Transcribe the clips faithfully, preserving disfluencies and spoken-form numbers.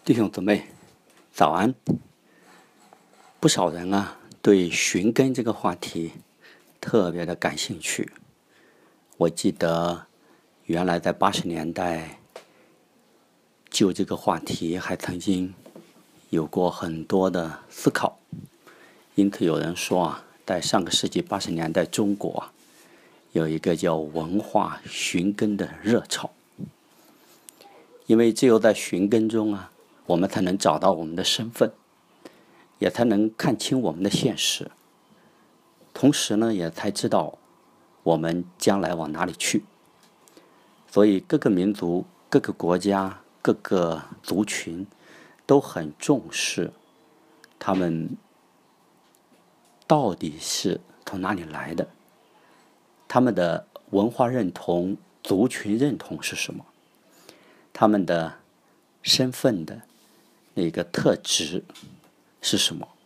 弟兄姊妹，早安！不少人啊，对寻根这个话题特别的感兴趣。我记得原来在八十年代，就这个话题还曾经有过很多的思考。因此有人说啊，在上个世纪八十年代中国啊，有一个叫文化寻根的热潮。因为只有在寻根中啊，我们才能找到我们的身份，也才能看清我们的现实，同时呢，也才知道我们将来往哪里去。所以各个民族、各个国家、各个族群都很重视他们到底是从哪里来的，他们的文化认同、族群认同是什么，他们的身份的那个特质是什么？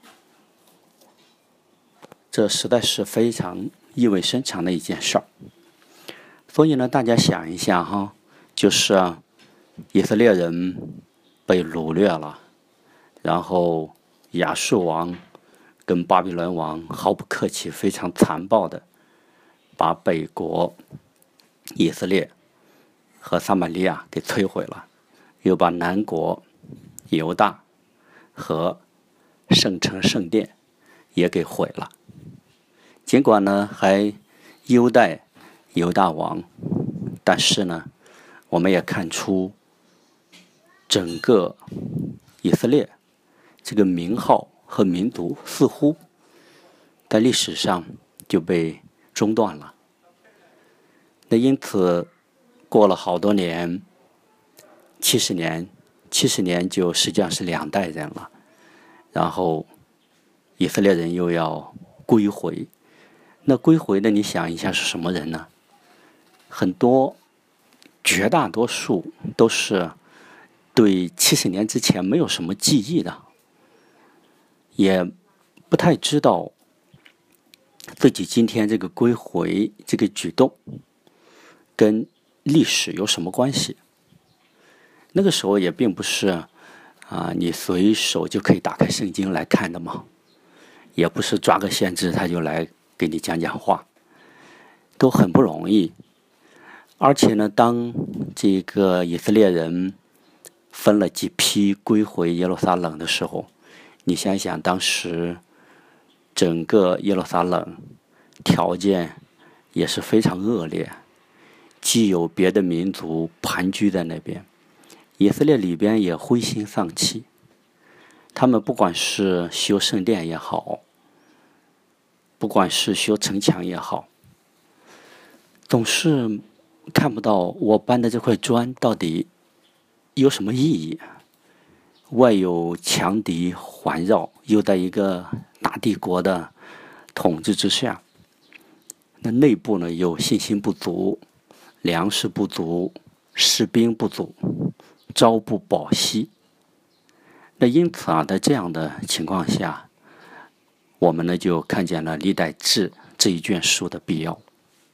这实在是非常意味深长的一件事儿。所以呢，大家想一下哈，就是啊，以色列人被掳掠了，然后亚述王跟巴比伦王毫不客气、非常残暴的把北国以色列和撒玛利亚给摧毁了，又把南国犹大和圣城圣殿也给毁了。尽管呢还优待犹大王，但是呢我们也看出整个以色列这个名号和民族似乎在历史上就被中断了。那因此过了好多年，七十年七十年就实际上是两代人了，然后以色列人又要归回。那归回的你想一下是什么人呢？很多绝大多数都是对七十年之前没有什么记忆的，也不太知道自己今天这个归回这个举动跟历史有什么关系。那个时候也并不是啊、呃，你随手就可以打开圣经来看的嘛，也不是抓个先知他就来给你讲讲话，都很不容易。而且呢，当这个以色列人分了几批归回耶路撒冷的时候，你想想当时整个耶路撒冷条件也是非常恶劣，既有别的民族盘踞在那边，以色列里边也灰心丧气，他们不管是修圣殿也好，不管是修城墙也好，总是看不到我搬的这块砖到底有什么意义。外有强敌环绕，又在一个大帝国的统治之下，那内部呢有信心不足，粮食不足，士兵不足，朝不保夕。那因此啊，在这样的情况下，我们呢就看见了历代志这一卷书的必要。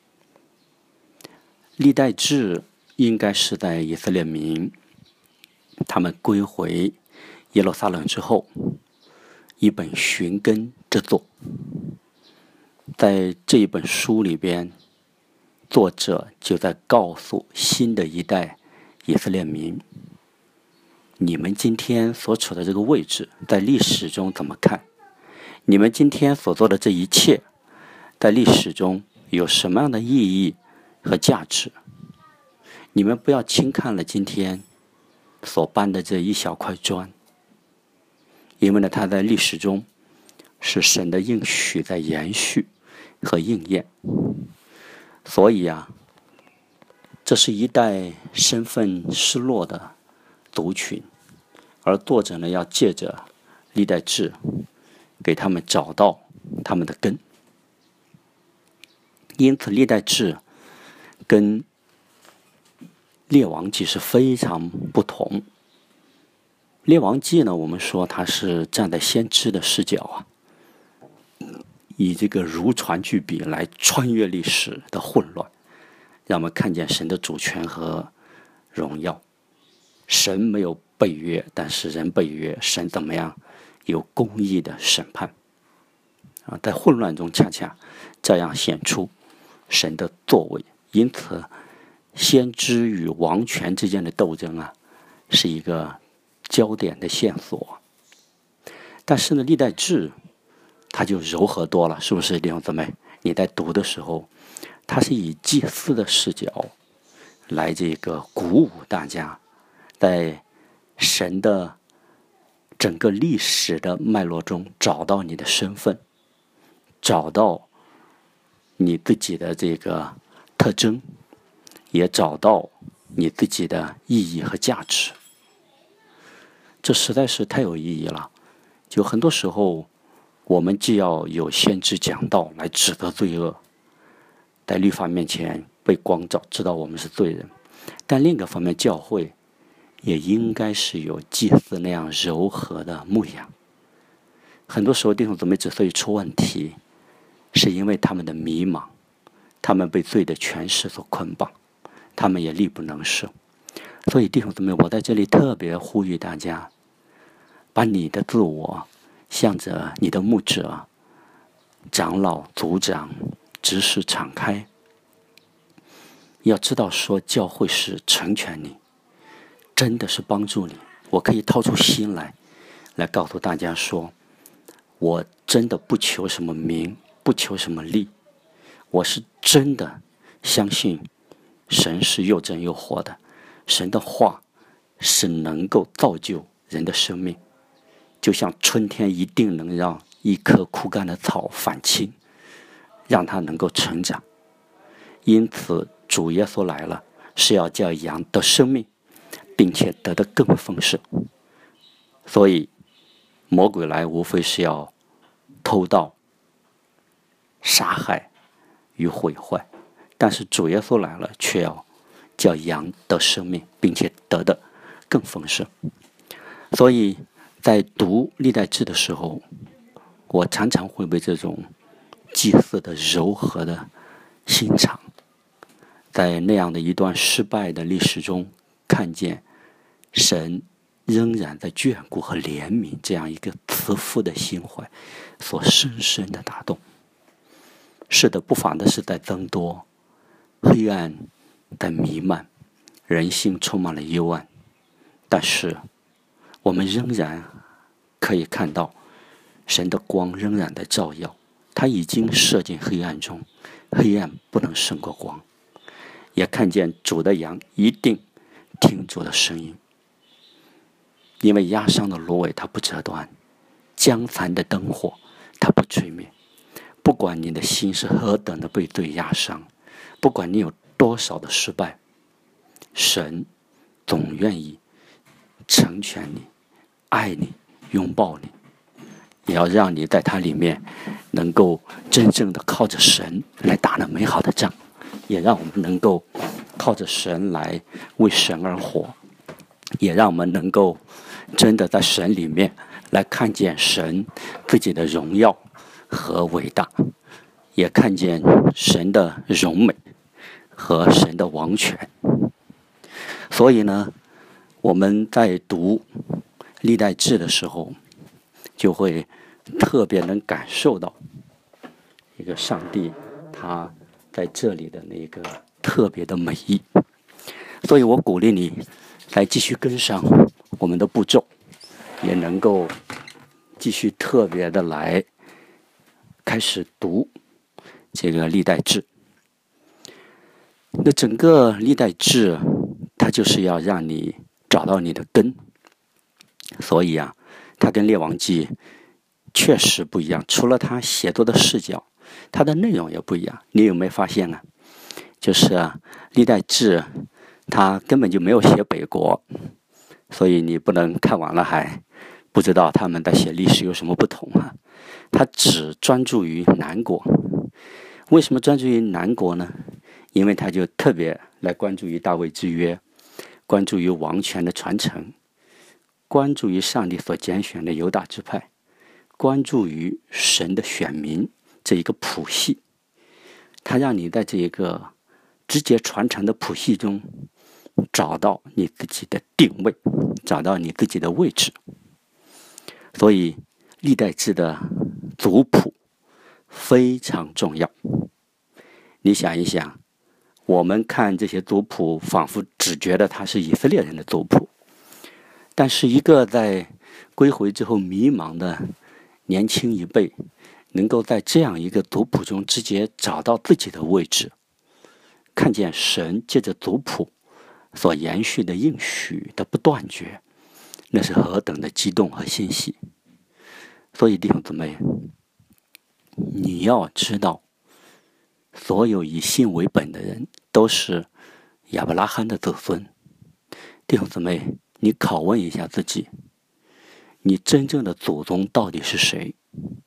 历代志应该是在以色列民他们归回耶路撒冷之后一本寻根之作。在这一本书里边，作者就在告诉新的一代以色列民，你们今天所处的这个位置在历史中怎么看？你们今天所做的这一切在历史中有什么样的意义和价值？你们不要轻看了今天所搬的这一小块砖，因为呢，它在历史中是神的应许在延续和应验。所以啊，这是一代身份失落的族群，而作者呢，要借着历代志给他们找到他们的根。因此历代志跟列王记是非常不同。列王记呢，我们说它是站在先知的视角啊，以这个如船巨笔来穿越历史的混乱，让我们看见神的主权和荣耀。神没有被约，但是人被约，神怎么样有公义的审判啊？在混乱中，恰恰这样显出神的作为。因此，先知与王权之间的斗争啊，是一个焦点的线索。但是呢，历代志它就柔和多了，是不是弟兄姊妹？你在读的时候，它是以祭司的视角来这个鼓舞大家，在神的整个历史的脉络中找到你的身份，找到你自己的这个特征，也找到你自己的意义和价值。这实在是太有意义了。就很多时候，我们既要有先知讲道来指责罪恶，在律法面前被光照，知道我们是罪人，但另一个方面，教会也应该是有祭司那样柔和的牧养。很多时候弟兄姊妹之所以出问题，是因为他们的迷茫，他们被罪的权势所捆绑，他们也力不能胜。所以弟兄姊妹，我在这里特别呼吁大家，把你的自我向着你的牧者、长老、族长、执事敞开。要知道说，教会是成全你，真的是帮助你。我可以掏出心来，来告诉大家说，我真的不求什么名，不求什么利，我是真的相信神是又真又活的，神的话是能够造就人的生命，就像春天一定能让一棵枯干的草返青，让它能够成长。因此主耶稣来了，是要叫羊得生命，并且得得更丰盛。所以魔鬼来无非是要偷盗、杀害与毁坏，但是主耶稣来了，却要叫羊得生命，并且得的更丰盛。所以在读历代志的时候，我常常会被这种祭祀的柔和的心肠，在那样的一段失败的历史中，看见神仍然在眷顾和怜悯这样一个慈父的心怀所深深的打动。是的，不妨的是在增多，黑暗在弥漫，人心充满了幽暗，但是我们仍然可以看到神的光仍然在照耀，他已经射进黑暗中，黑暗不能胜过光。也看见主的羊一定听主的声音，因为压伤的芦苇它不折断，将残的灯火它不吹灭。不管你的心是何等的被罪压伤，不管你有多少的失败，神总愿意成全你，爱你，拥抱你，也要让你在他里面能够真正的靠着神来打那美好的仗，也让我们能够靠着神来为神而活，也让我们能够真的在神里面来看见神自己的荣耀和伟大，也看见神的荣美和神的王权。所以呢，我们在读历代志的时候，就会特别能感受到一个上帝他在这里的那个特别的美意。所以我鼓励你来继续跟上我们的步骤，也能够继续特别的来开始读这个历代志。那整个历代志它就是要让你找到你的根，所以啊，它跟列王记确实不一样。除了它写作的视角，它的内容也不一样。你有没有发现呢？就是啊，历代志它根本就没有写北国，所以你不能看完了还不知道他们在写历史有什么不同啊。它只专注于南国。为什么专注于南国呢？因为他就特别来关注于大卫之约，关注于王权的传承，关注于上帝所拣选的犹大支派，关注于神的选民这一个谱系。他让你在这一个直接传承的谱系中找到你自己的定位， 找到你自己的位置。所以历代志的族谱非常重要。你想一想，我们看这些族谱，仿佛只觉得它是以色列人的族谱，但是一个在归回之后迷茫的年轻一辈，能够在这样一个族谱中直接找到自己的位置，看见神借着族谱所延续的应许的不断绝，那是何等的激动和欣喜。所以弟兄姊妹，你要知道，所有以信为本的人都是亚伯拉罕的子孙。弟兄姊妹，你拷问一下自己，你真正的祖宗到底是谁？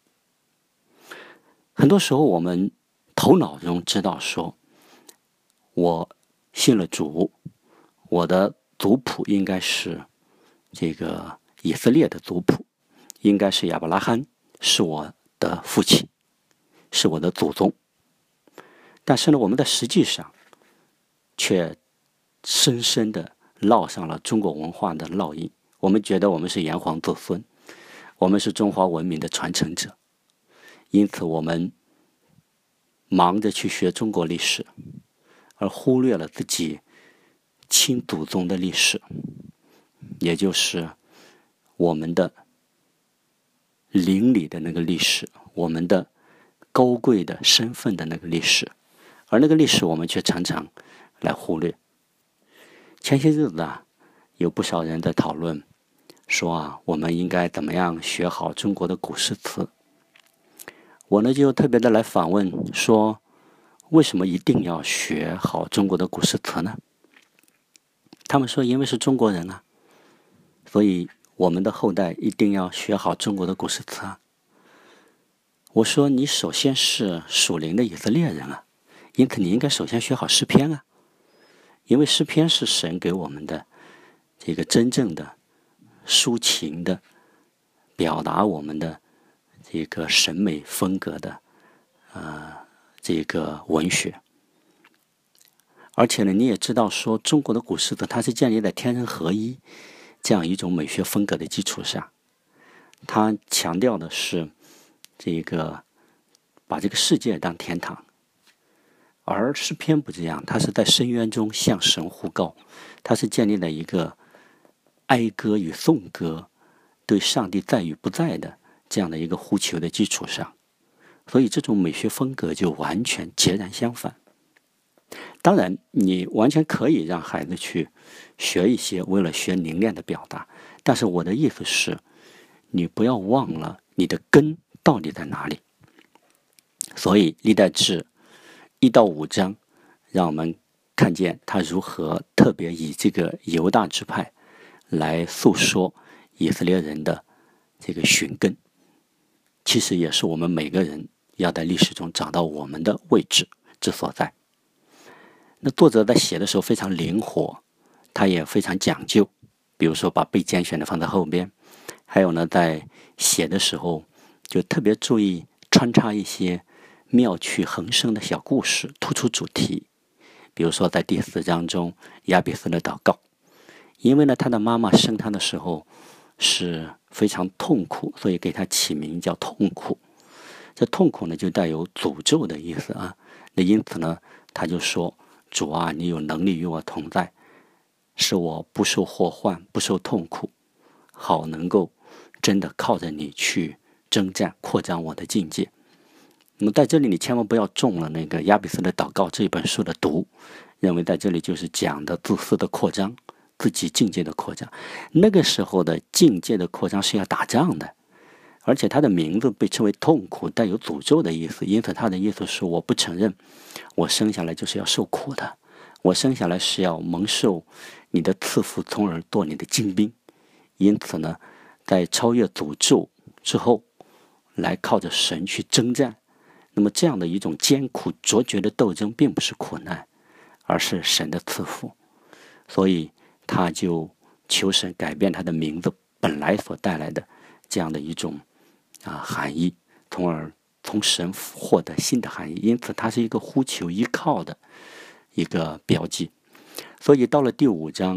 很多时候我们头脑中知道说，我信了主，我的族谱应该是这个以色列的族谱，应该是亚伯拉罕是我的父亲，是我的祖宗。但是呢，我们在实际上却深深地烙上了中国文化的烙印。我们觉得我们是炎黄子孙，我们是中华文明的传承者，因此我们忙着去学中国历史，而忽略了自己亲祖宗的历史，也就是我们的邻里的那个历史，我们的高贵的身份的那个历史，而那个历史我们却常常来忽略。前些日子啊，有不少人在讨论说啊，我们应该怎么样学好中国的古诗词。我呢就特别的来反问说，为什么一定要学好中国的古诗词呢？他们说，因为是中国人啊，所以我们的后代一定要学好中国的古诗词啊。我说，你首先是属灵的以色列人啊，因此你应该首先学好诗篇啊，因为诗篇是神给我们的这个真正的抒情的表达我们的这个审美风格的呃这个文学。而且呢，你也知道说，中国的古诗词它是建立在天人合一这样一种美学风格的基础上，它强调的是这个把这个世界当天堂。而诗篇不这样，它是在深渊中向神呼告，它是建立在一个哀歌与颂歌，对上帝在与不在的这样的一个呼求的基础上，所以这种美学风格就完全截然相反。当然，你完全可以让孩子去学一些为了学凝练的表达，但是我的意思是，你不要忘了你的根到底在哪里。所以历代志一到五章，让我们看见他如何特别以这个犹大支派来诉说以色列人的这个寻根，其实也是我们每个人要在历史中找到我们的位置之所在。那作者在写的时候非常灵活，他也非常讲究，比如说把被拣选的放在后边，还有呢，在写的时候就特别注意穿插一些妙趣横生的小故事，突出主题。比如说在第四章中，亚比斯的祷告，因为呢他的妈妈生他的时候是非常痛苦，所以给他起名叫痛苦。这痛苦呢就带有诅咒的意思啊。那因此呢，他就说，主啊，你有能力与我同在，使我不受祸患，不受痛苦，好能够真的靠着你去征战，扩张我的境界。那么在这里你千万不要中了那个亚比斯的祷告这一本书的毒，认为在这里就是讲的自私的扩张，自己境界的扩张。那个时候的境界的扩张是要打仗的，而且他的名字被称为痛苦，带有诅咒的意思，因此他的意思是，我不承认我生下来就是要受苦的，我生下来是要蒙受你的赐福，从而做你的精兵。因此呢，在超越诅咒之后，来靠着神去征战。那么这样的一种艰苦卓绝的斗争并不是苦难，而是神的赐福。所以他就求神改变他的名字本来所带来的这样的一种啊含义，从而从神获得新的含义。因此它是一个呼求依靠的一个标记。所以到了第五章，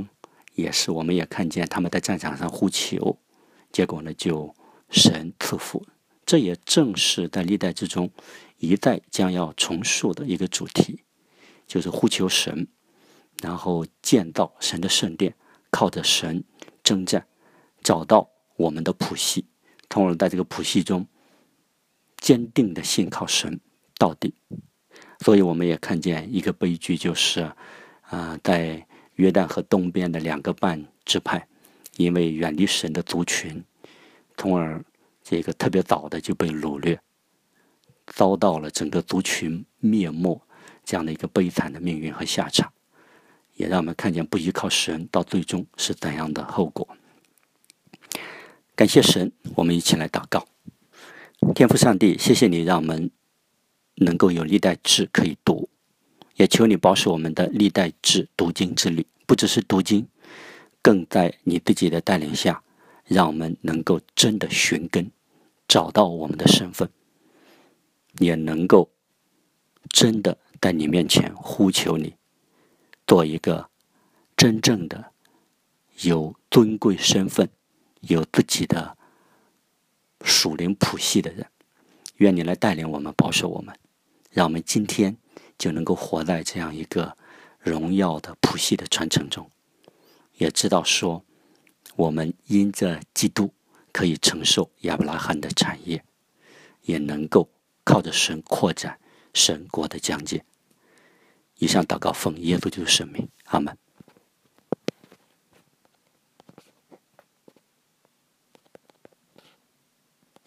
也是我们也看见他们在战场上呼求，结果呢就神赐福。这也正是在历代之中一代将要重述的一个主题，就是呼求神，然后建造神的圣殿，靠着神征战，找到我们的谱系，从而在这个谱系中坚定的信靠神到底。所以我们也看见一个悲剧，就是啊、呃，在约旦河东边的两个半支派，因为远离神的族群，从而这个特别早的就被掳掠，遭到了整个族群灭没这样的一个悲惨的命运和下场，也让我们看见不依靠神到最终是怎样的后果。感谢神，我们一起来祷告。天父上帝，谢谢你让我们能够有历代志可以读，也求你保守我们的历代志读经之旅，不只是读经，更在你自己的带领下，让我们能够真的寻根，找到我们的身份，也能够真的在你面前呼求你，做一个真正的有尊贵身份、有自己的属灵谱系的人。愿你来带领我们，保守我们，让我们今天就能够活在这样一个荣耀的谱系的传承中，也知道说我们因着基督可以承受亚伯拉罕的产业，也能够靠着神扩展神国的疆界。以上祷告奉耶稣基督圣名，阿们。